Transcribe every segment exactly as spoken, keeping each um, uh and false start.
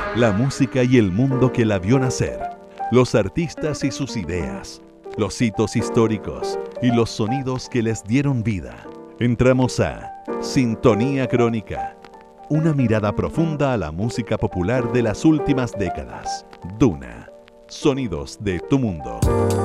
La música y el mundo que la vio nacer, los artistas y sus ideas, los hitos históricos y los sonidos que les dieron vida. Entramos a Sintonía Crónica, una mirada profunda a la música popular de las últimas décadas. Duna, sonidos de tu mundo.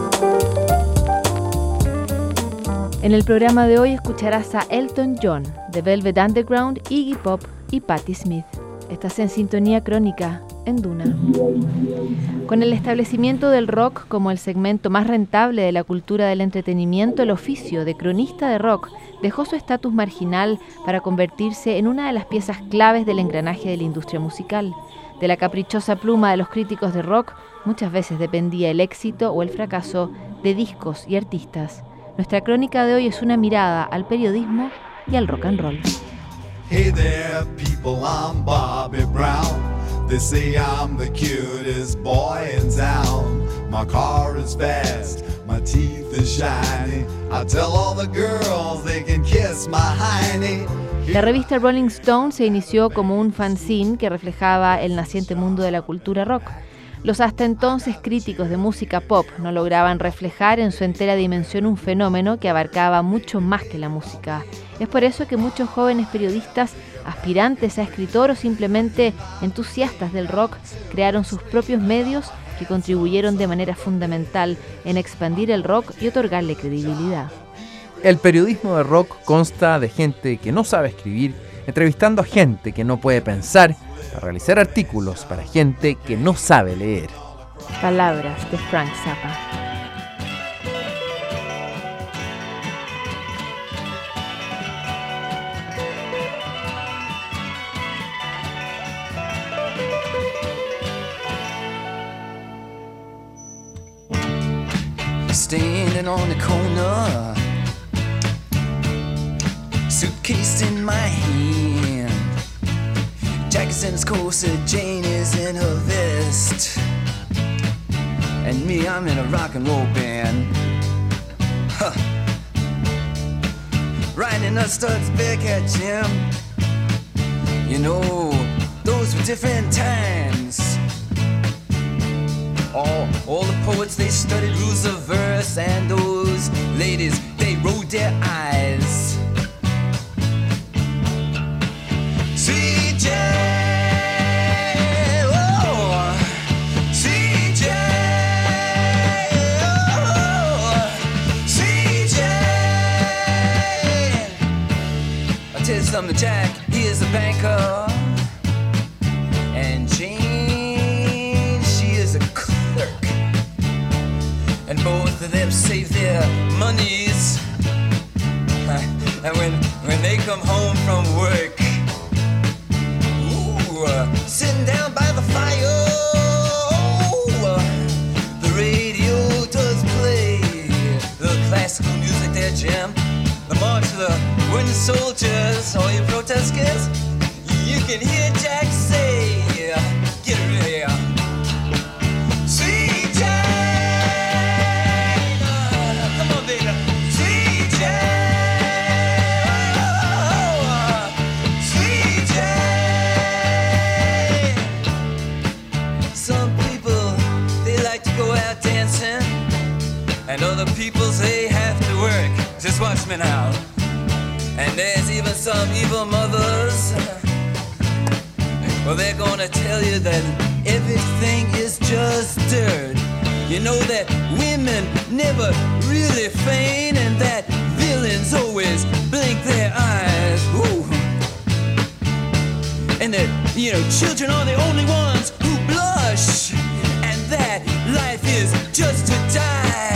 En el programa de hoy escucharás a Elton John, The Velvet Underground, Iggy Pop y Patti Smith. Estás en Sintonía Crónica, en Duna. Con el establecimiento del rock como el segmento más rentable de la cultura del entretenimiento, el oficio de cronista de rock dejó su estatus marginal para convertirse en una de las piezas claves del engranaje de la industria musical. De la caprichosa pluma de los críticos de rock, muchas veces dependía el éxito o el fracaso de discos y artistas. Nuestra crónica de hoy es una mirada al periodismo y al rock and roll. Hey there, people, I'm Bobby Brown. They say I'm the cutest boy in town. My car is fast, my teeth is shiny. I tell all the girls they can kiss my hiney. La revista Rolling Stone se inició como un fanzine que reflejaba el naciente mundo de la cultura rock. Los hasta entonces críticos de música pop no lograban reflejar en su entera dimensión un fenómeno que abarcaba mucho más que la música. Es por eso que muchos jóvenes periodistas, aspirantes a escritor o simplemente entusiastas del rock, crearon sus propios medios que contribuyeron de manera fundamental en expandir el rock y otorgarle credibilidad. El periodismo de rock consta de gente que no sabe escribir, entrevistando a gente que no puede pensar, para realizar artículos para gente que no sabe leer. Palabras de Frank Zappa. Standing on the corner, suitcase in my hand, Jack's in his corset, Jane is in her vest, and me, I'm in a rock and roll band. Huh. Riding a Studs Bearcat Jim. You know, those were different times. All, all the poets, they studied rules of verse, and those ladies, they rolled their eyes. C J, oh, C J, oh, C J. I'll tell you something, Jack, he is a banker, and Jane, she is a clerk, and both of them save their monies, and when, when they come home from work, Uh, sitting down by the fire, oh, the radio does play the classical music there, Jim. The march of the wooden soldiers, all you protesters, you can hear Jack say, get ready, C J, uh, come on, baby, C J. And other people say have to work. Just watch me now. And there's even some evil mothers. Well, they're gonna tell you that everything is just dirt. You know that women never really feign, and that villains always blink their eyes. Ooh. And that, you know, children are the only ones who blush. And that life is just to die.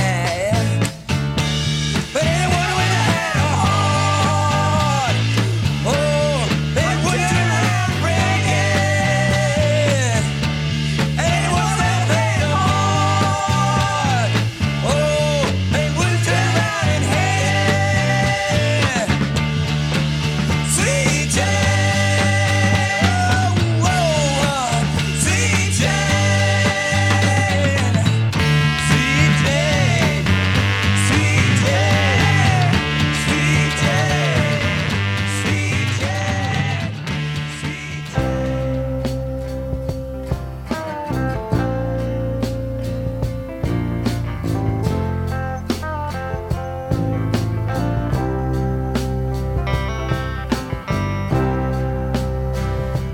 C J,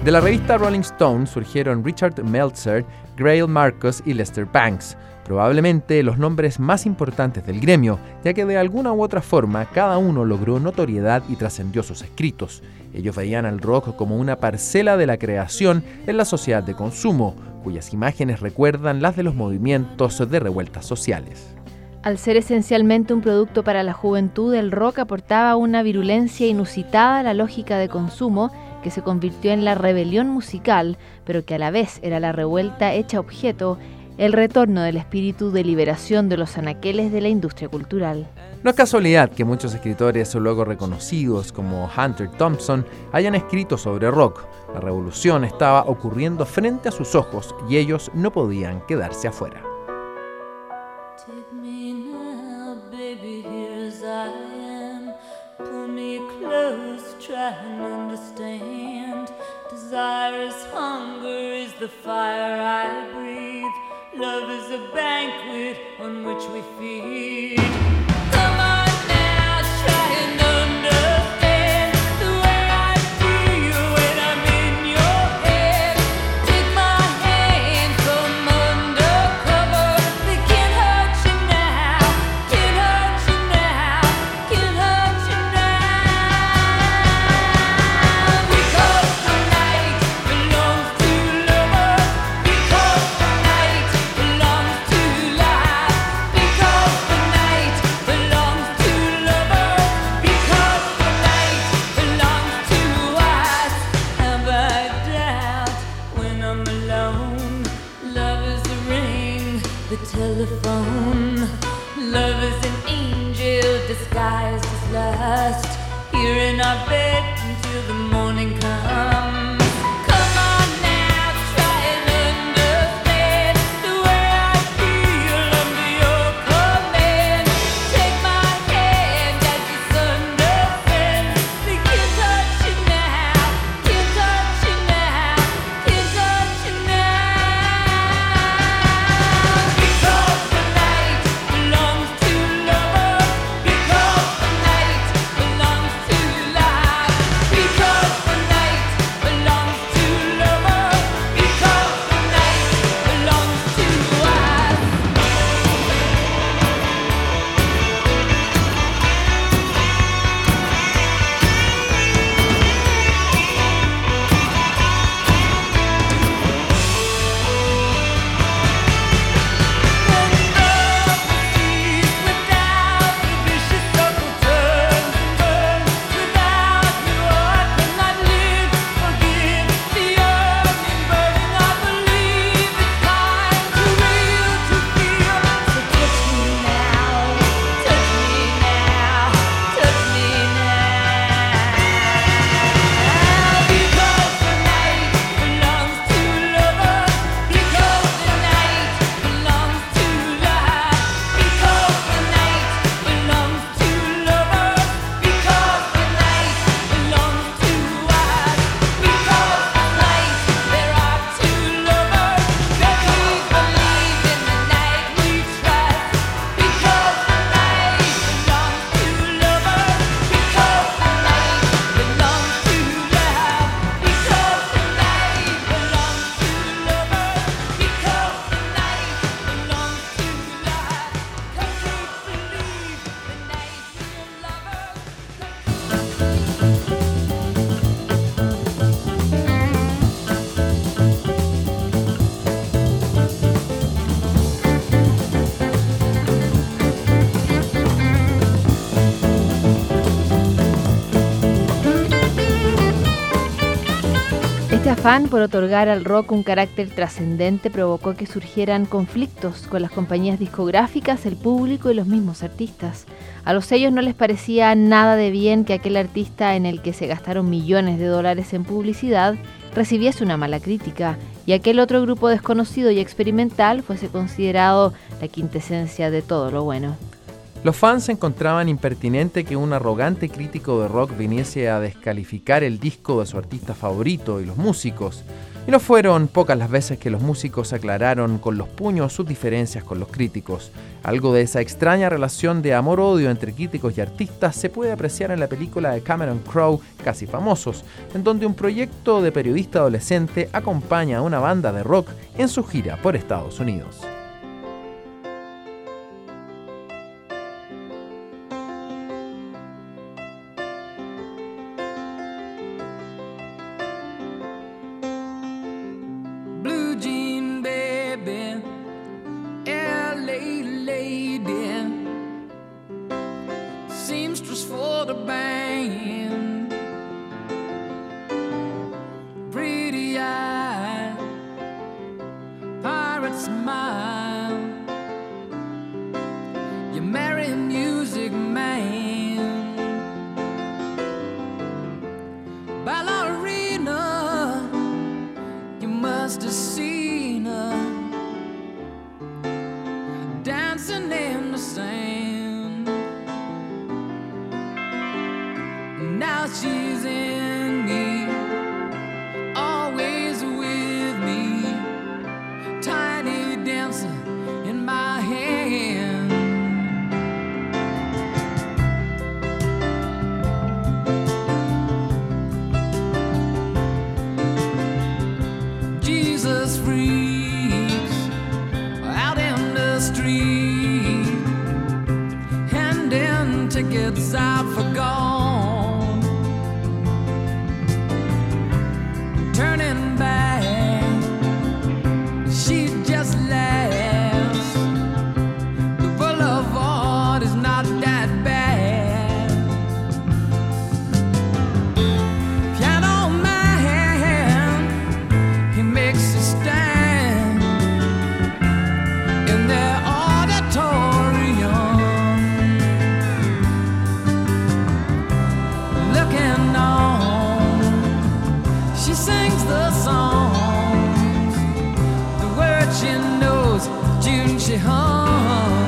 De la revista Rolling Stone surgieron Richard Meltzer, Greil Marcus y Lester Bangs, probablemente los nombres más importantes del gremio, ya que de alguna u otra forma cada uno logró notoriedad y trascendió sus escritos. Ellos veían al rock como una parcela de la creación en la sociedad de consumo, cuyas imágenes recuerdan las de los movimientos de revueltas sociales. Al ser esencialmente un producto para la juventud, el rock aportaba una virulencia inusitada a la lógica de consumo que se convirtió en la rebelión musical, pero que a la vez era la revuelta hecha objeto, el retorno del espíritu de liberación de los anaqueles de la industria cultural. No es casualidad que muchos escritores luego reconocidos como Hunter Thompson hayan escrito sobre rock. La revolución estaba ocurriendo frente a sus ojos y ellos no podían quedarse afuera. Take me now, baby, here as I am. Pull me close, try and understand. Desire is hunger, is the fire I breathe. Love is a banquet on which we feed. Come on now, try and understand the way I feel when I'm in your head. Take my hand, come undercover. They can't hurt you now, can't hurt you now, can't hurt you now. Because the night belongs to lovers. Because the night belongs to life. Because the night belongs to lovers. Because the night belongs to us. Have I doubt when I'm alone? Love is the ring, the telephone. Love is an angel disguised as lust. Here in our bed until the morning comes. Come on now, try and understand the way I feel under your command. Take my hand as the sun descends. They can't touch you now, can't touch you now, can't touch you now. Because the night belongs to lovers. Because the night belongs to life. Because the night belongs to lovers. Because the night belongs to us. When love proceeds without the vicious circle turns and burns. Without you I cannot live. Forgive the yearning burning. I believe it's time to real to feel. So touch me now, touch me now, touch me now. Because the night belongs to lovers. Because the night belongs to life. Because the night belongs to lovers. Because the night belongs to us. Because tonight there are two lovers. That we believe in the night we trust. Because the night belongs to lovers. Because the night belongs to love. Because the night belongs to lovers. Because the night belongs to love. 'Cause we believe the night we're lovers. Este afán por otorgar al rock un carácter trascendente provocó que surgieran conflictos con las compañías discográficas, el público y los mismos artistas. A los sellos no les parecía nada de bien que aquel artista en el que se gastaron millones de dólares en publicidad recibiese una mala crítica y aquel otro grupo desconocido y experimental fuese considerado la quintesencia de todo lo bueno. Los fans encontraban impertinente que un arrogante crítico de rock viniese a descalificar el disco de su artista favorito y los músicos. Y no fueron pocas las veces que los músicos aclararon con los puños sus diferencias con los críticos. Algo de esa extraña relación de amor-odio entre críticos y artistas se puede apreciar en la película de Cameron Crowe, Casi Famosos, en donde un proyecto de periodista adolescente acompaña a una banda de rock en su gira por Estados Unidos. Blue jean baby, L A lady, seamstress for the band, pretty eye, pirate smile, you marry a music man, ballerina, you must have seen her dancing in the sand. Now she's in me, always with me, tiny dancer in my hand. Jesus freaks out in the street, handing tickets out for gone, turning back, she just laughs. The boulevard is not that bad. Piano man, he makes a stand in their auditorium, looking on. She sings the songs, the words she knows, June she hums.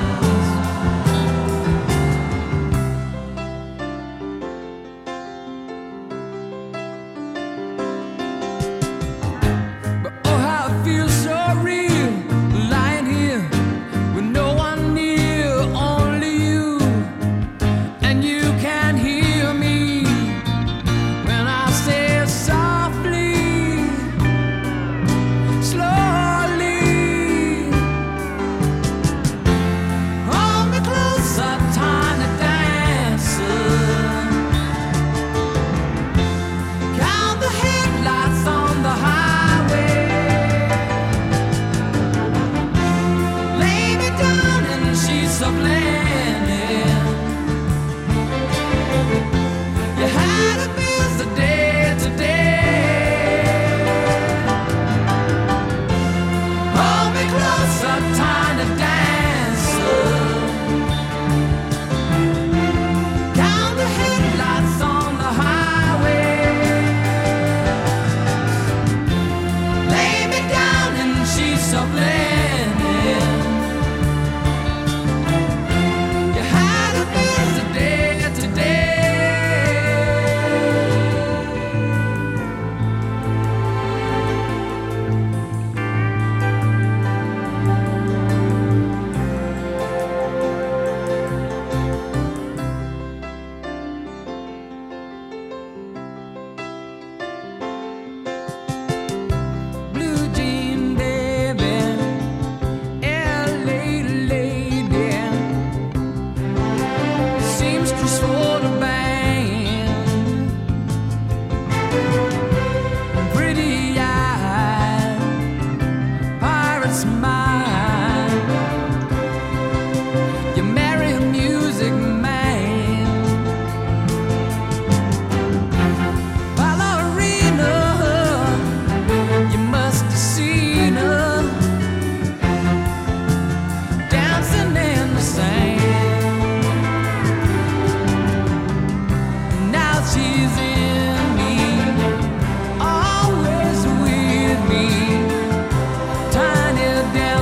But oh, how it feels so real, lying here with no one near, only you, and you can hear me when I say it softly, slowly. Hold me closer, tiny dancer. Count the headlights on the highway. Lay me down in the sheets of linen. You had a busy day today. Hold me closer, tiny dancer. Count the headlights on the highway. Lay me down in sheets of linen. You had a busy day today. Blue jean baby, L A lady, seamstress for the band, pretty eye, pirate smile, you marry a music man, ballerina, you must have seen her dancing in the sand. Now she's in me, always with me, tiny dancer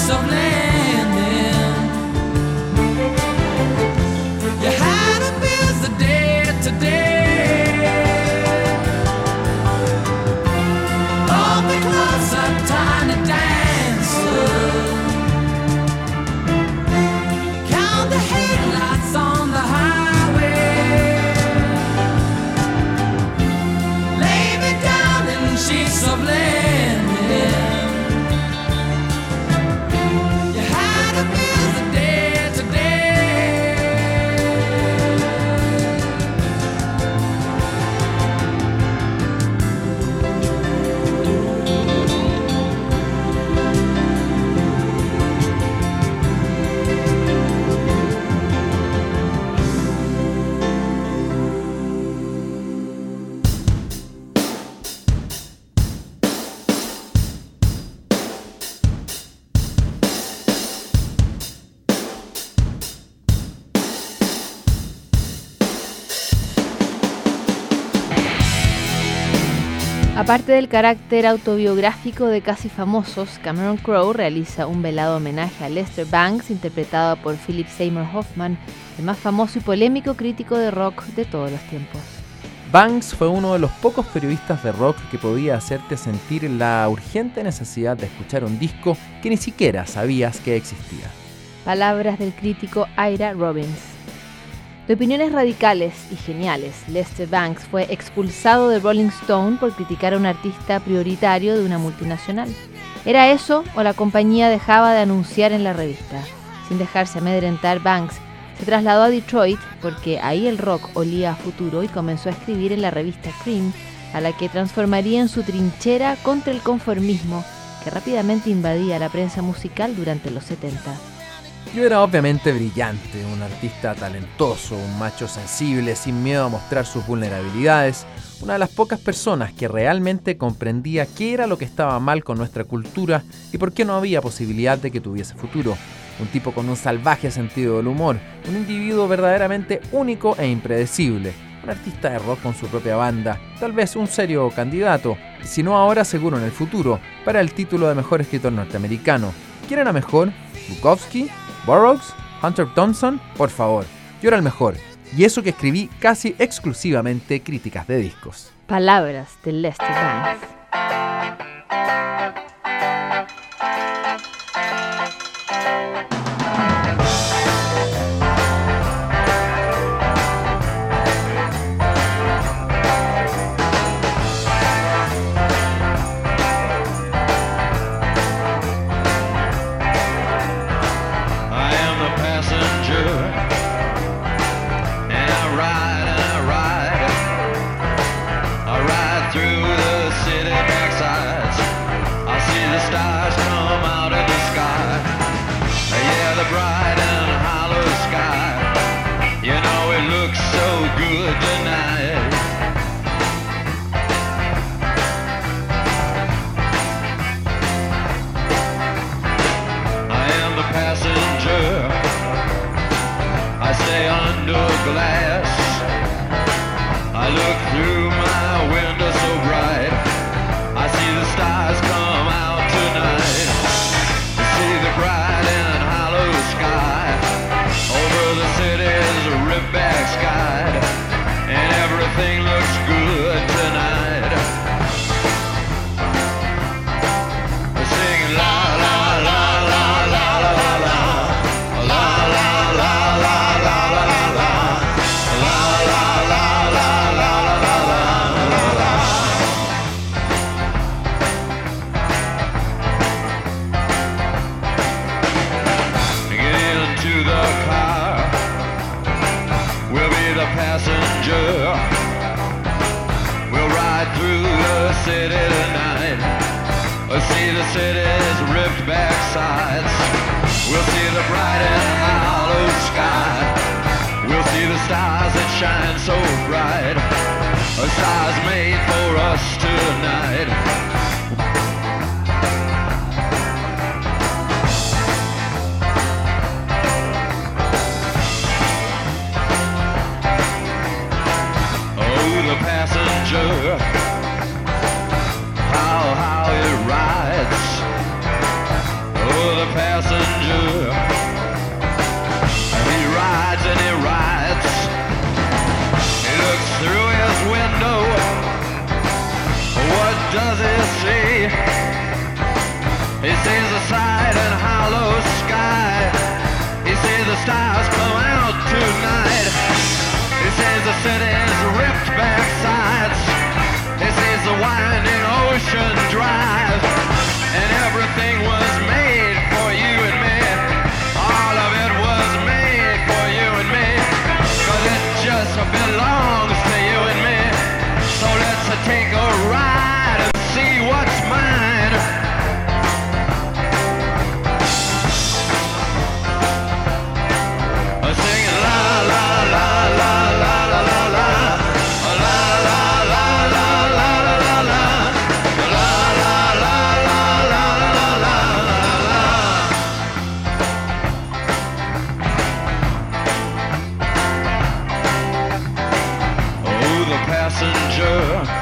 chance of landing. You had a busy day today. All because of tiny dancers. Count the headlights on the highway. Lay me down in sheets of linen. You had a busy day today. Aparte del carácter autobiográfico de Casi Famosos, Cameron Crowe realiza un velado homenaje a Lester Bangs, interpretado por Philip Seymour Hoffman, el más famoso y polémico crítico de rock de todos los tiempos. Banks fue uno de los pocos periodistas de rock que podía hacerte sentir la urgente necesidad de escuchar un disco que ni siquiera sabías que existía. Palabras del crítico Ira Robbins. De opiniones radicales y geniales, Lester Bangs fue expulsado de Rolling Stone por criticar a un artista prioritario de una multinacional. ¿Era eso o la compañía dejaba de anunciar en la revista? Sin dejarse amedrentar, Banks se trasladó a Detroit porque ahí el rock olía a futuro y comenzó a escribir en la revista Cream, a la que transformaría en su trinchera contra el conformismo que rápidamente invadía la prensa musical durante los setenta. Yo era obviamente brillante, un artista talentoso, un macho sensible, sin miedo a mostrar sus vulnerabilidades, una de las pocas personas que realmente comprendía qué era lo que estaba mal con nuestra cultura y por qué no había posibilidad de que tuviese futuro. Un tipo con un salvaje sentido del humor, un individuo verdaderamente único e impredecible, un artista de rock con su propia banda, tal vez un serio candidato, y si no ahora seguro en el futuro, para el título de mejor escritor norteamericano. ¿Quién era mejor? ¿Bukowski? ¿Burroughs? ¿Hunter Thompson? Por favor, yo era el mejor. Y eso que escribí casi exclusivamente críticas de discos. Palabras de Lester Bangs. How, how it rides. Oh, the passenger does he see? He sees the side and hollow sky. He sees the stars come out tonight. He sees the city's ripped back sides. He sees the winding ocean drive. And everything was made for you and me. All of it was made for you and me. Cause it just belongs to you and me. So let's take a ride and see what's mine. Singing la la la la la la la la. La la la la la la la la. La la la la la la la la. Oh, the passenger,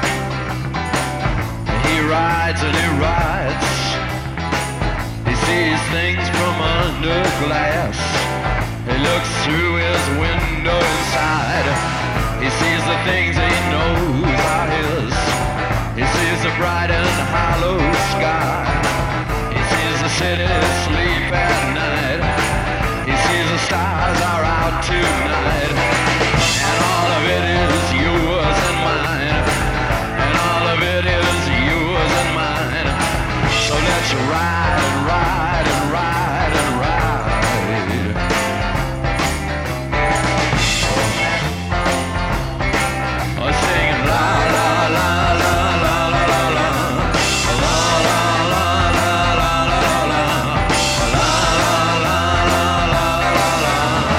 he rides and he rides. He sees things from under glass. He looks through his window inside. He sees the things he knows are his. He sees the bright and hollow sky. He sees the city sleep at night. He sees the stars are out tonight. And all of it is yours and mine. And all of it is yours and mine. So let's ride and ride and ride and ride. Oh, singing la la la la la la la la. La la la la la la la la. La la la la la la la.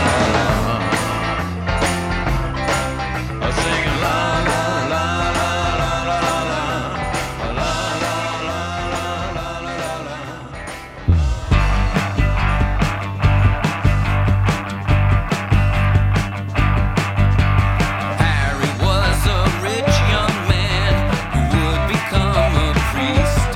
Oh, singing la la la la la la la la. La la la la la la la. Harry was a rich young man who would become a priest.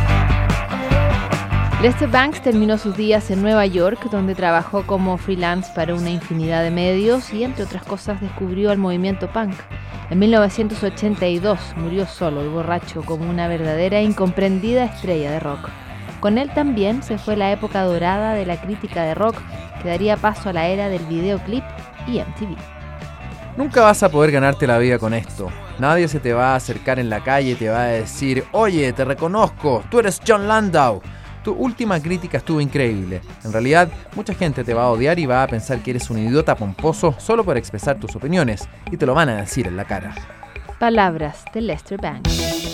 Lester Bangs terminó sus días en Nueva York, donde trabajó como freelance para una infinidad de medios y, entre otras cosas, descubrió el movimiento punk. En mil novecientos ochenta y dos murió solo y borracho como una verdadera e incomprendida estrella de rock. Con él también se fue la época dorada de la crítica de rock, que daría paso a la era del videoclip y M T V. Nunca vas a poder ganarte la vida con esto. Nadie se te va a acercar en la calle y te va a decir: oye, te reconozco, tú eres Jon Landau. Tu última crítica estuvo increíble. En realidad, mucha gente te va a odiar y va a pensar que eres un idiota pomposo solo por expresar tus opiniones, y te lo van a decir en la cara. Palabras de Lester Bangs.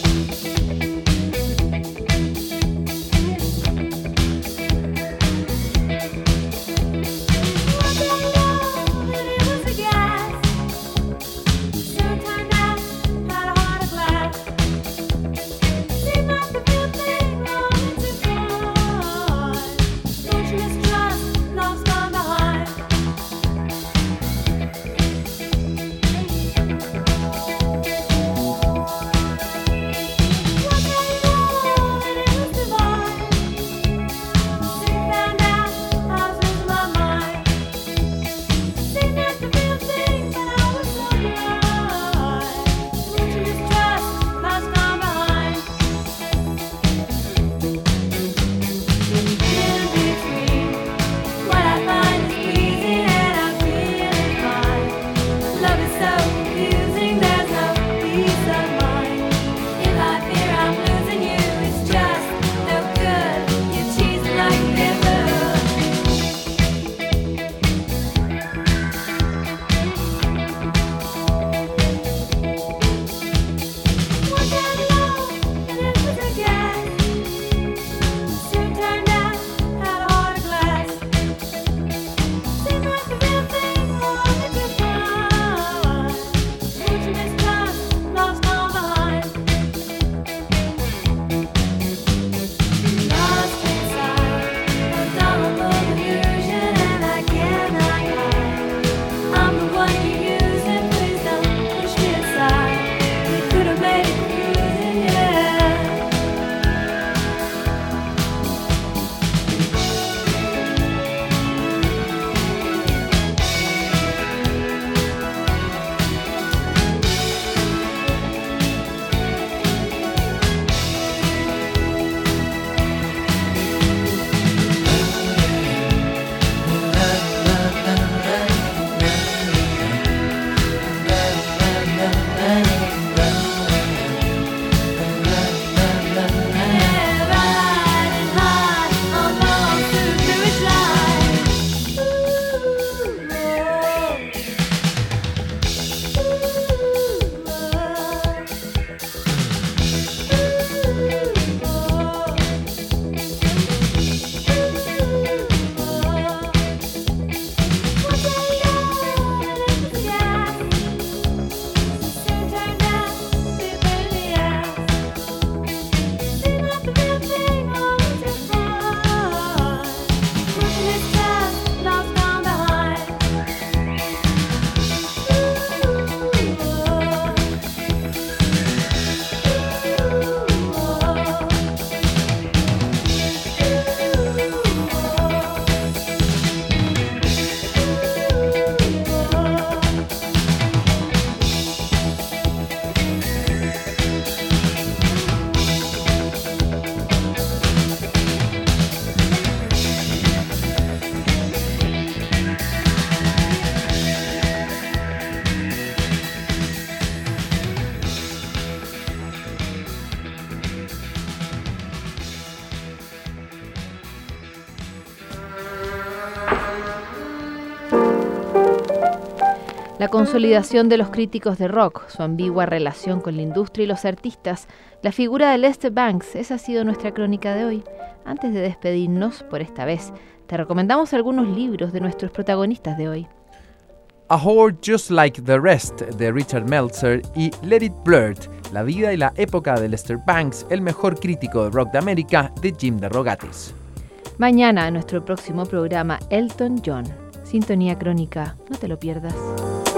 La consolidación de los críticos de rock, su ambigua relación con la industria y los artistas, la figura de Lester Bangs, esa ha sido nuestra crónica de hoy. Antes de despedirnos por esta vez, te recomendamos algunos libros de nuestros protagonistas de hoy. A Horde Just Like the Rest, de Richard Meltzer, y Let It Blurred, la vida y la época de Lester Bangs, el mejor crítico de rock de América, de Jim DeRogatis. Mañana, en nuestro próximo programa, Elton John. Sintonía Crónica, no te lo pierdas.